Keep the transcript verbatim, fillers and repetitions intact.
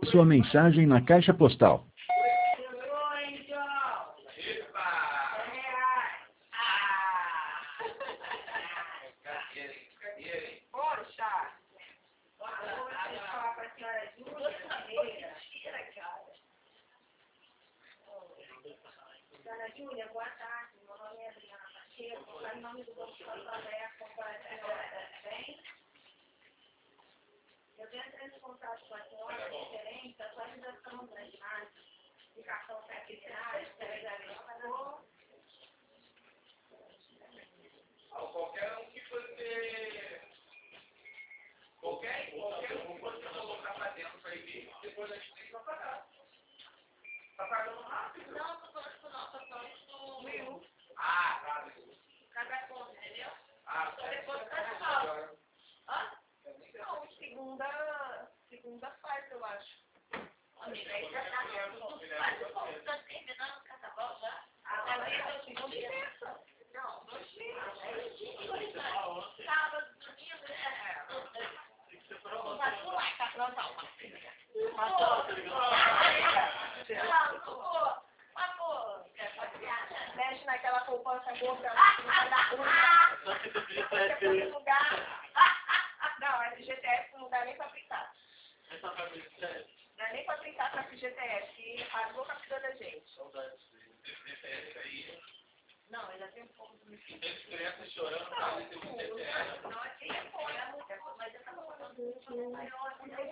sua mensagem na caixa postal. Dona Júlia, boa tarde. Meu nome é Adriana Pacheco. Em nome do Banco Santander, para a senhora, bem? Eu tenho entrado em contato com a senhora referente à atualização das imagens de cartão secretário, que ela já realizou. Qualquer um que você... Qualquer, qualquer um que você colocar para dentro para ir, depois a gente tem que pagar. Tá pagando rápido? Não, estou falando do nosso apoio do Will. Ah, tá. Cada conta, entendeu? Ah, Só depois da escola. Hã? Não, segunda... Segunda quarta, eu acho. Amiga, aí já tá. Mas o povo está terminando o carnaval já? Ah, mas é o segundo e terça. Não, dois dias. Sábado, domingo, né? Vai pular, tá pronto, uma filha. Não, não vou. Mas, pô, mexe naquela poupança gorda da rua. Você foi no lugar. Não, F G T S não dá nem pra aplicar. Não dá nem pra aplicar pra F G T S, que rasgou a vida da gente. Não, ainda tem um pouco do Tem crianças chorando por causa desse C P F. Não, aqui é fora, mas eu tava falando